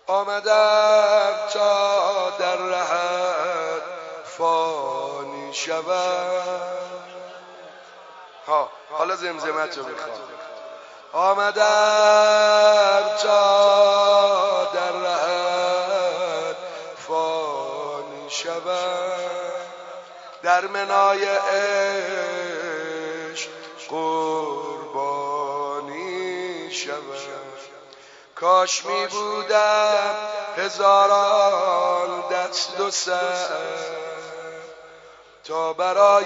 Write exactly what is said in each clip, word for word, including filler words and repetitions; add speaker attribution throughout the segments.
Speaker 1: آمدم تا در رهت فانی شود. ها حالا زمزمت رو میخوام. آمدم تا در رهت فانی شود، در منای عشق قربانی شود. کاش می بودم هزاران دست و سر تا برای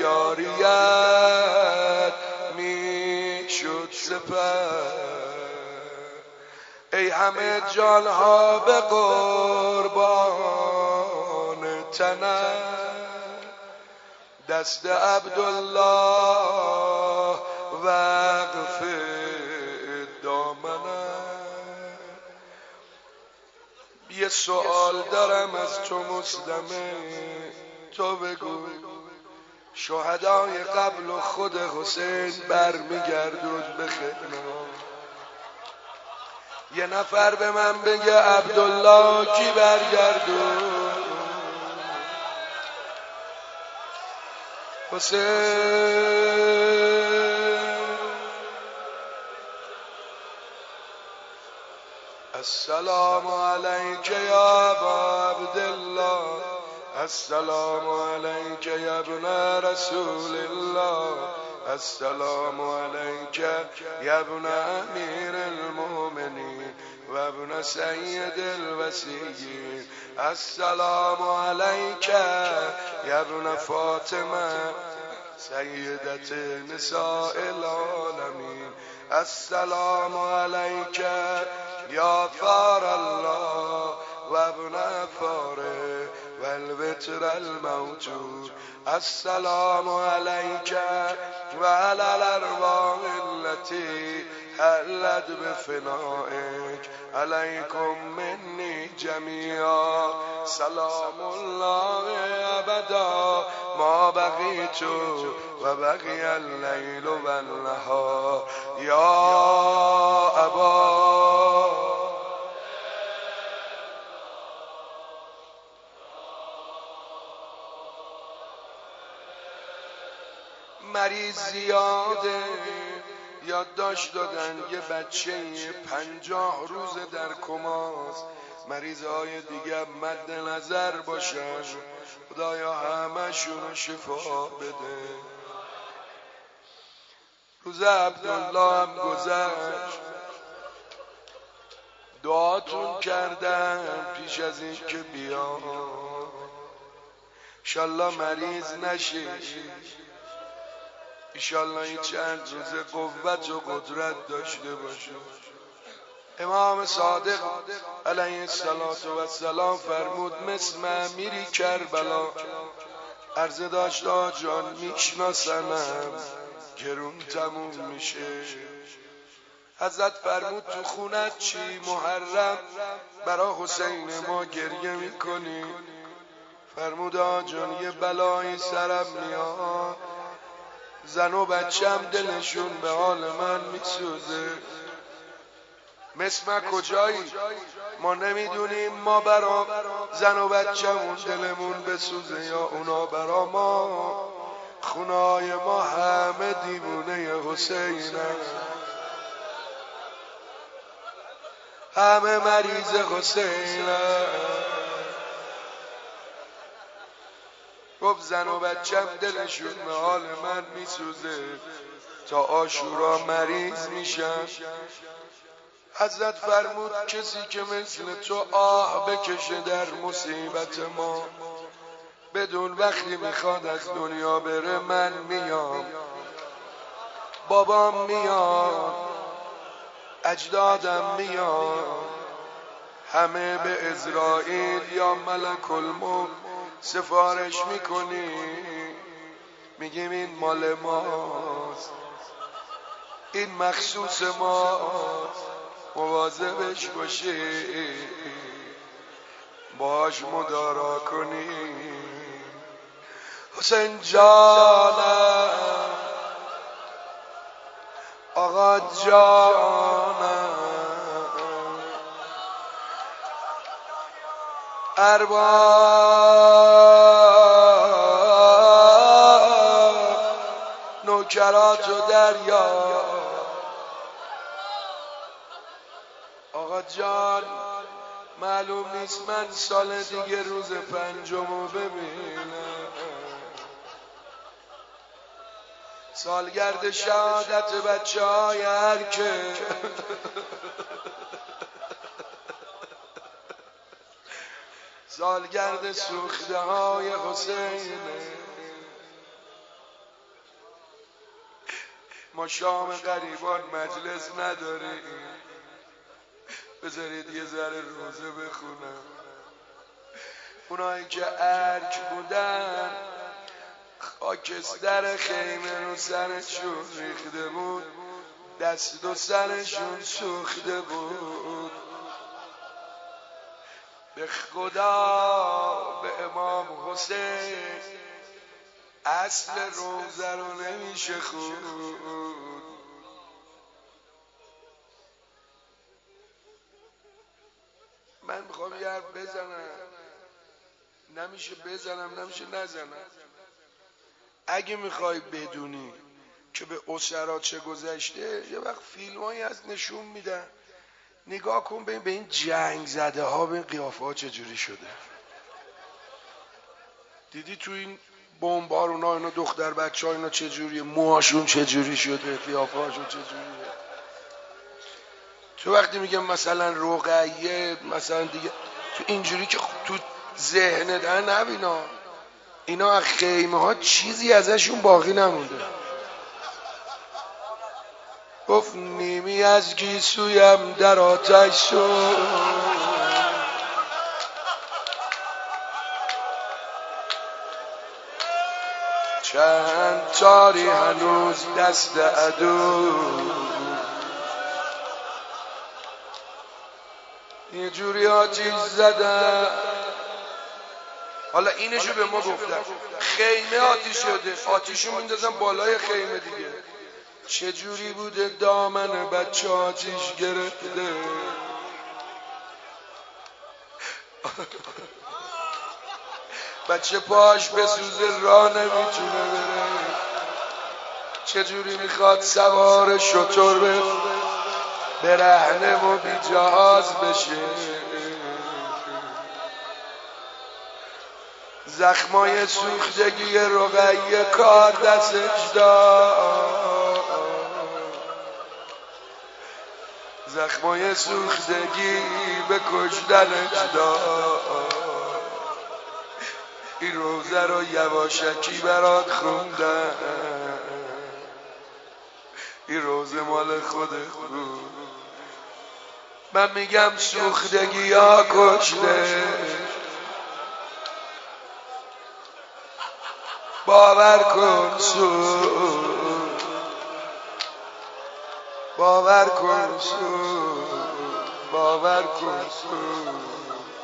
Speaker 1: یاریت می شد سپر. ای همه جانها به قربان تنت، دست عبدالله وقف دامنت. یه سوال دارم از تو مصدمه، تو بگو شهدای قبل و خود حسین برمیگردود به خدمت. یه نفر به من بگه عبدالله کی برگردود؟ حسین. السلام علیک یا ابا عبدالله، السلام علیک یا ابن رسول الله، السلام علیک یا ابن امیر المؤمنین و ابن سید الوصیین، السلام علیک یا ابن فاطمه سیدت نساء العالمین، السلام علیک یا فار الله و ابن فاره و الوتر الموجود، السلام علیک و علی الارواح التي حلت بفنائک، علیکم منی جمیعا سلام الله ابدا ما بقیت و بقی اللیل و النهار. یا ابا مریض زیاده، یادداشت دادن یه بچه پنجاه روز در کماست، مریضای دیگه مد نظر باشن، خدایا همه شونو شفا بده. روز عبدالله هم گذشت، دعاتون کردم پیش از این که بیام انشالله مریض نشی، ایشالله این چند روز قوت و قدرت داشته باشه. امام صادق علیه السلام فرمود مثل امیری کربلا، عرضه داشت آجان میشناسنم گرون تموم میشه. حضرت فرمود تو خونت چی محرم برا حسین ما گریه میکنی؟ فرمود آجان یه بلایی سرم میاد، زن و بچم دلشون به حال من میسوزه. مسمع کجایی؟ ما نمیدونیم ما برا زن و بچمون دلمون بسوزه یا اونا برا ما. خونای ما همه دیوونه حسینن، همه مریض حسینن. گفت زن و بچم دلشون به حال من میسوزه، تا عاشورا مریض میشن. حضرت فرمود کسی که مثل تو آه بکشه در مصیبت ما، بدون وقتی میخواد از دنیا بره من میام، بابام میاد، اجدادم میاد، همه به عزرائیل یا ملک الموت سفارش میکنیم، میگیم این مال ماست، این مخصوص ماست، مواظبش باشی، باش مدارا کنی. حسین جانم، آقا جانم، ارباب نوکرات و دریا. آقا جان معلوم نیست من سال دیگه روز پنجمو ببینم، سالگرد شهادت بچه های هر که سالگرد سوخته های حسینه. ما شام غریبان مجلس نداریم، بذارید یه ذره روزه بخونم. اونایی که ارج بودن خاکستر خیمه رو سرشون ریخته بود، دست و سرشون سوخته بود. به خدا به امام حسین اصل روزه رو نمیشه خود. من میخوام یه حرف بزنم، نمیشه بزنم نمیشه نزنم. اگه میخوای بدونی که به اسرا چه گذشته، یه وقت فیلمایی از نشون میدن، نگاه کن ببین به این جنگ زده ها به این قیافه ها چجوری شده. دیدی تو این بمبارونا اینا دختر بچه ها اینا چجوریه، موهاشون چجوری شده، قیافه هاشون چجوریه. تو وقتی میگم مثلا رقیه مثلا دیگه تو اینجوری که تو ذهن در نبینا، اینا از خیمه ها چیزی ازشون باقی نمونده. گفت نیمی از گیسویم در آتش شد، چند تاری هنوز دست عدو. یه جوری آتیش زدن. حالا اینشو به ما گفتن خیمه آتیش شده، آتیشو میندازن بالای خیمه دیگه. چه جوری بوده دامن بچه آتیش گرفته. بچه پاش به سوزه راه نمیتونه بره، چجوری میخواد سوار شتر به برهنه و بی جهاز بشه. زخمای سوختگی رقیه کار دستش داد، زخمای سوختگی به کشتنش داد. این روزه رو یواشکی برات خوندن، این روزه مال خود خود. من میگم سوختگی ها کشته، باور کن سوخت، باور کن سوخت، باور کن سوخت.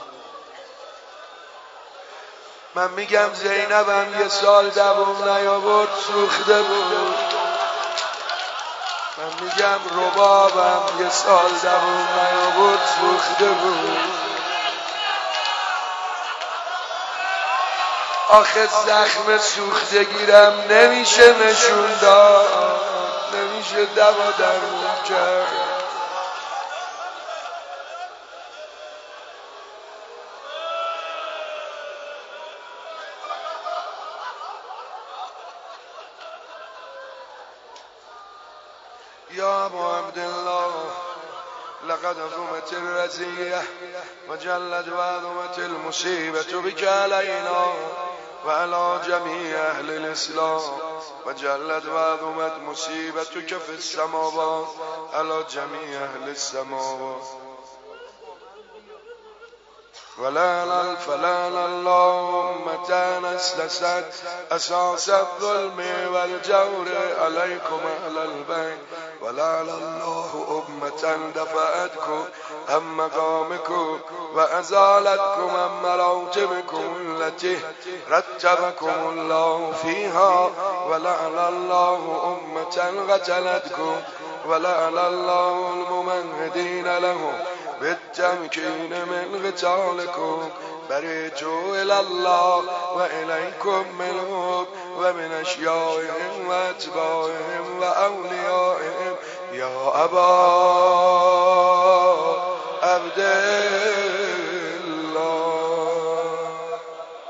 Speaker 1: من میگم زینبم یه سال دوم نیاورد سوخته بود. من میگم ربابم یه سال دوم نیاورد سوخته بود. آخه زخم سوختگیرم نمیشه نشون داد، نمیشه دوا درمون کرد. یا ابا عبدالله لقد عظمت الرزیه و جلت و عظمت المصیبت بک علینا و علی جمیع اهل الاسلام و جلت و عظمت مصیبتک فی السماوات علی جمیع اهل السماوات ولعن فلعن الله امة اسلست اساس الظلم والجور علیکم اهل البیت ولعن الله امة دفعتكم عن مقامكم وازالتكم عن مراتبكم التي رتبكم الله فيها ولعن الله امة قتلتكم ولعن الله الممهدين لهم بالتمكين من قتالكم برجوا إلى الله وإليكم ملوك ومن أشيائهم وأتباعهم وأوليائهم يا أبا عبد الله.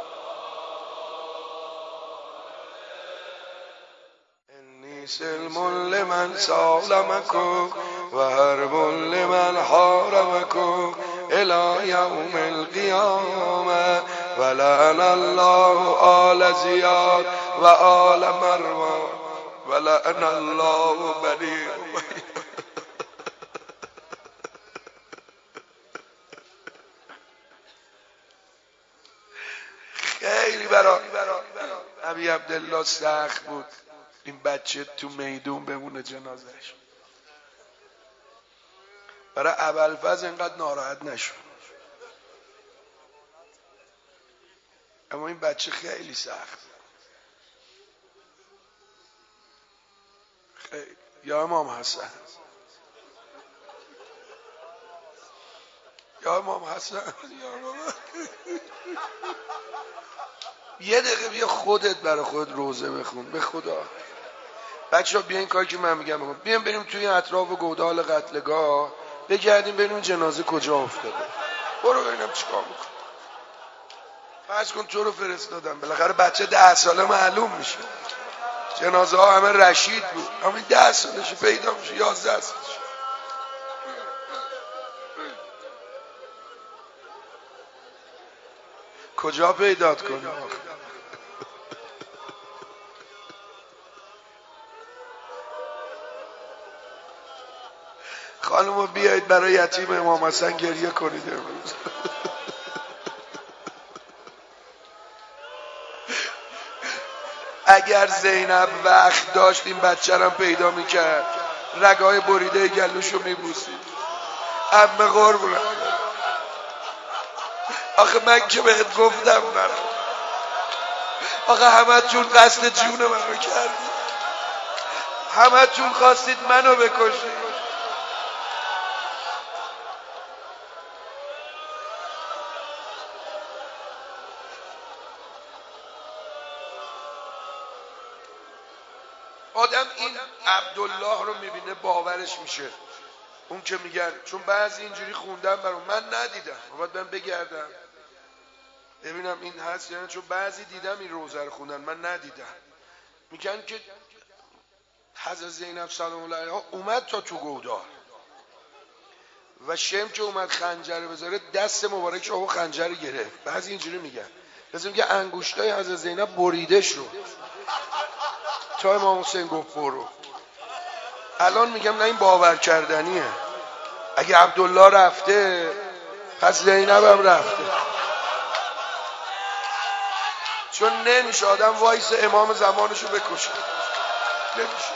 Speaker 1: إني سلم لمن سالمكم وحرب لمن حاربكم إلى يوم القيامة ولعن الله آل زياد وآل مروان ولعن الله بني أمية. خیلی برا ابی عبدالله سخت بود این بچه تو میدون بمونه جنازش. برای ابوالفضل اینقدر ناراحت نشد، اما این بچه خیلی سخت. خیلی. یا امام حسن، یا امام حسن، یا امام یه دقیقه بیا خودت برای خود روزه بخون به خدا. بچه ها بیاین کاری که من میگم بکن، بیاین بریم توی اطراف گودال قتلگاه بگردیم ببینیم جنازه کجا افتاده. برو ببینم چیکار میکن. فرض کن تو رو فرستادم، بالاخره بچه ده ساله معلوم میشه. جنازه ها همه رشید بود، همین ده سالشه پیدا میشه، یازده سالشه. کجا پیدات کنه آخه؟ خانمو بیایید برای یتیم امام حسن گریه کنید امروز. اگر زینب وقت داشت این بچه رو پیدا میکرد، رگای بریده گلوشو میبوسید. عمه قربونم، آخه من که بهت گفتم من، آخه همه تون قصد جون منو کردید، همه تون خواستید منو بکشید. آدم این عبدالله رو میبینه باورش میشه. اون که میگن، چون بعضی اینجوری خوندن برام، من ندیدم، باید من بگردم ببینم این هست یعنی، چون بعضی دیدم این روزه رو خوندن من ندیدم. میگن که حضرت زینب سلام الله علیها اومد تا تو گودال و شم که اومد خنجر بذاره دست مبارکش آقا خنجر گرفت. بعضی اینجوری میگن، مثلا میگه انگشتای حضرت زینب بریده شد تا امام حسین گفت برو. الان میگم نه این باور کردنیه. اگه عبدالله رفته پس زینب هم رفته، چون نمیشه آدم وایس امام زمانشو بکشه. نمیشه.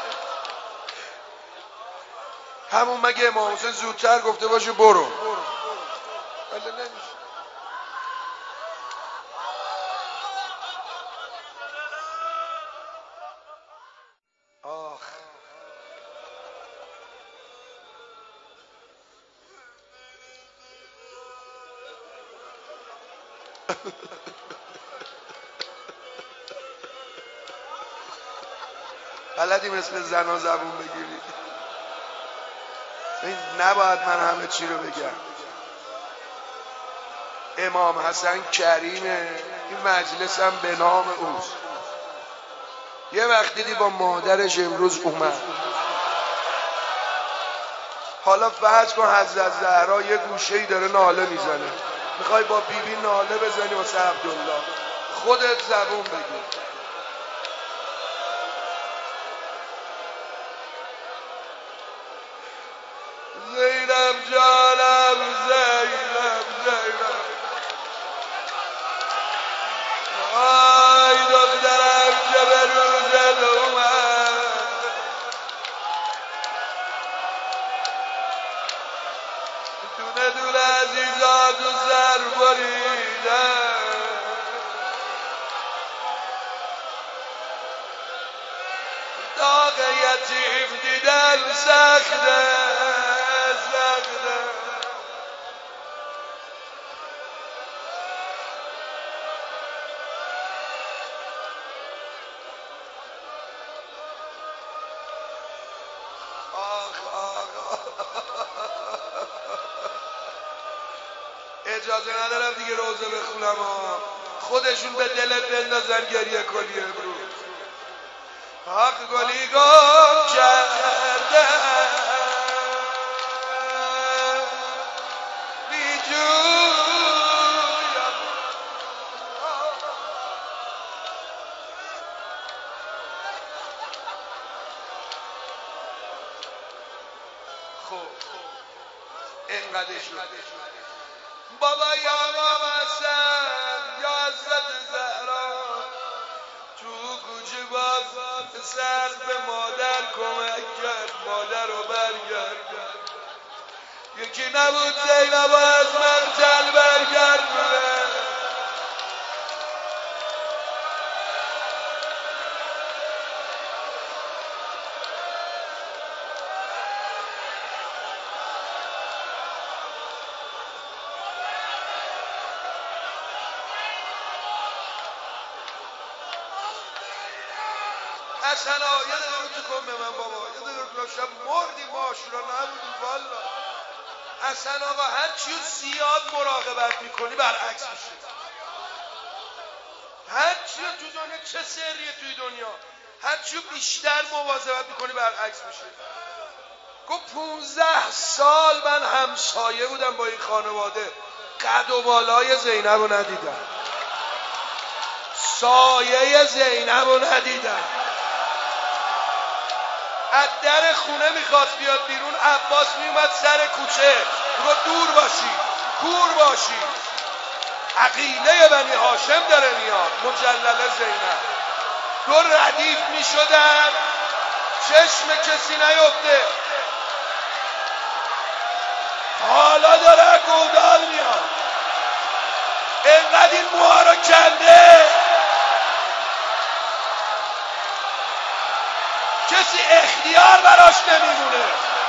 Speaker 1: همون مگه امام حسین زودتر گفته باشه برو، ولی نمیشه. آخ بلدی مثل زنا زبون بگیری. این نباید من همه چی رو بگم. امام حسن کریمه، این مجلس هم به نام اوست. یه وقت دیدی با مادرش امروز اومد، حالا فرض کن حضرت زهرا یه گوشه‌ای داره ناله میزنه، میخوای با بیبی بی ناله بزنی واسه عبدالله، خودت زبون بگیر. زینب جانم، زینب زینب، آی دخترم که به روزت اومد، دونه دونه عزیزات و سر بریدن، داغ یتیم دیدن سخته سخته. اجازه ندارم دیگه روزه بخونم ها. خودشون به دلت بندازن گریه کنی امروز. حق گلی گم کرده بی جویم. خب اینقدر شد بابا یا امام حسن یا حضرت زهرا تو کوچه باز پسر به مادر کمک کرد، مادر رو برگرد. یکی نبود زینب از منزل برگردونه. حسنا یه دقیقه تو کن به من بابا، یه دقیقه تو شب مردی ماشورا نبودی والا. حسن آقا هر چیو زیاد مراقبت میکنی برعکس میشه. هر چیو تو دنیا چه سریه توی دنیا، هر چیو بیشتر مواظبت میکنی برعکس میشه. گفت پونزده سال من همسایه بودم با این خانواده، قد و بالای زینب رو ندیدم، سایه زینب رو ندیدم. از در خونه میخواست بیاد بیرون، عباس میومد سر کوچه رو دور باشی، کور باشی. عقیله بنی هاشم داره میاد، مجلل زینب. دو ردیف میشدن چشم کسی نیفته. حالا داره گودال میاد، اینقدر این موها رو کنده کسی اختیار براش نمیمونه.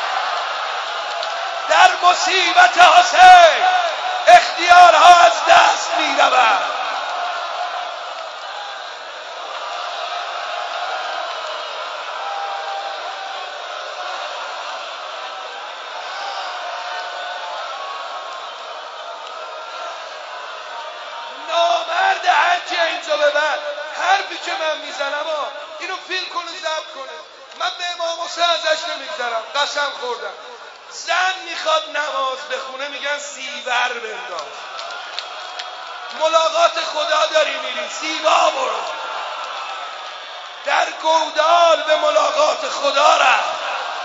Speaker 1: در مصیبت حسین اختیارها از دست میرود. نامرد هرچی اینجا ببر، حرفی که من میزنم ها اینو فیلم کنه ضبط کنه. من به امام حسین ازش نمیگذرم، قسم خوردم. زن میخواد نماز بخونه میگن زیور بنداز. ملاقات خدا داری میری، زیبا برو. در گودال به ملاقات خدا رفت.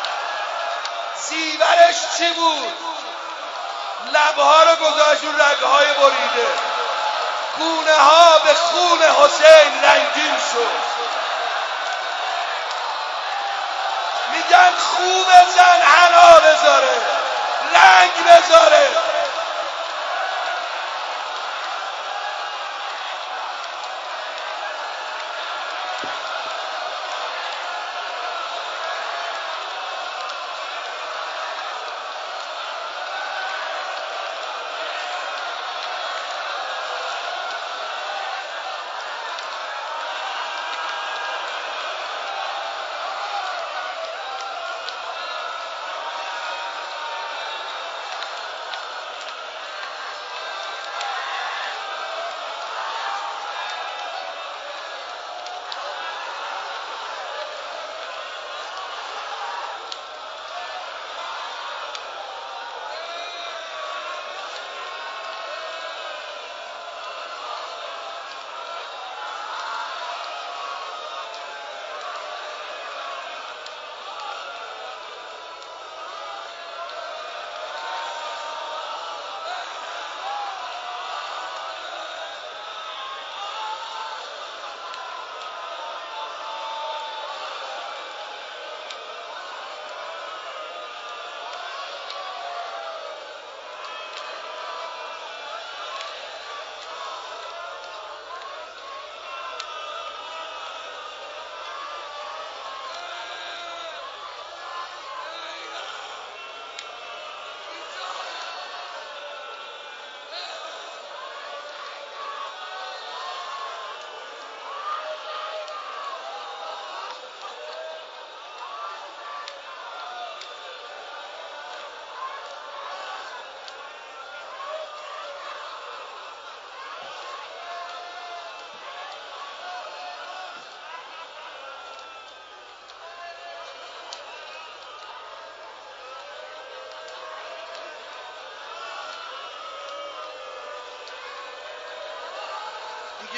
Speaker 1: زیورش چی بود؟ لبها رو گذاشت رو رگهای بریده، گونه ها به خون حسین رنگین شد. میگن خوب زن حنا بذاره، رنگ بذاره.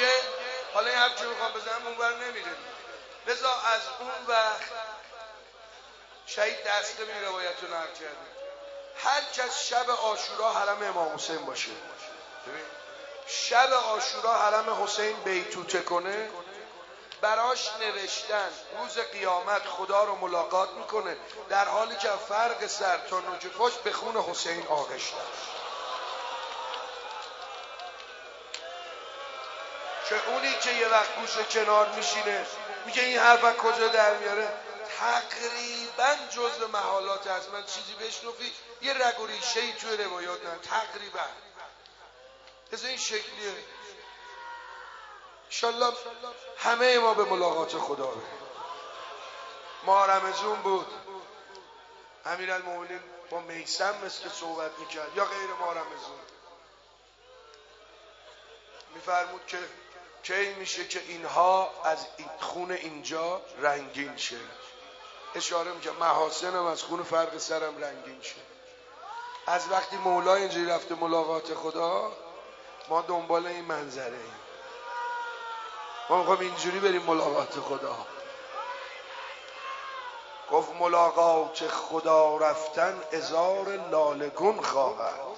Speaker 1: میگه حالا این حرف چه میخوام بزنم اونور نمیره، لذا از اون وقت شهید دستقمی این روایت رو نقل کرده هر کس شب عاشورا حرم امام حسین باشه، شب عاشورا حرم حسین بیتوته کنه، براش نوشتن روز قیامت خدا رو ملاقات میکنه در حالی که فرق سر تا نوک پاش به خون حسین آغشته است. که اونی که یه وقت گوشه کنار میشینه میگه این حرف از کجا در میاره، تقریبا جزء محالات از من چیزی بشنفی یه رگ و ریشه‌ای توی روایات نه، تقریبا از این شکلیه. انشالله همه ما به ملاقات خدا بریم. ما رمضون بود، امیرالمومنین با میثم مثل صحبت میکرد یا غیر ما رمضون میفرمود که کی میشه که اینها از خون اینجا رنگین شه، اشاره میکنه محاسنم از خون فرق سرم رنگین شه. از وقتی مولا اینجوری رفته ملاقات خدا ما دنبال این منظره ایم، ما میخوام اینجوری بریم ملاقات خدا. گفت ملاقات خدا رفتن ازار لالگون خواهد،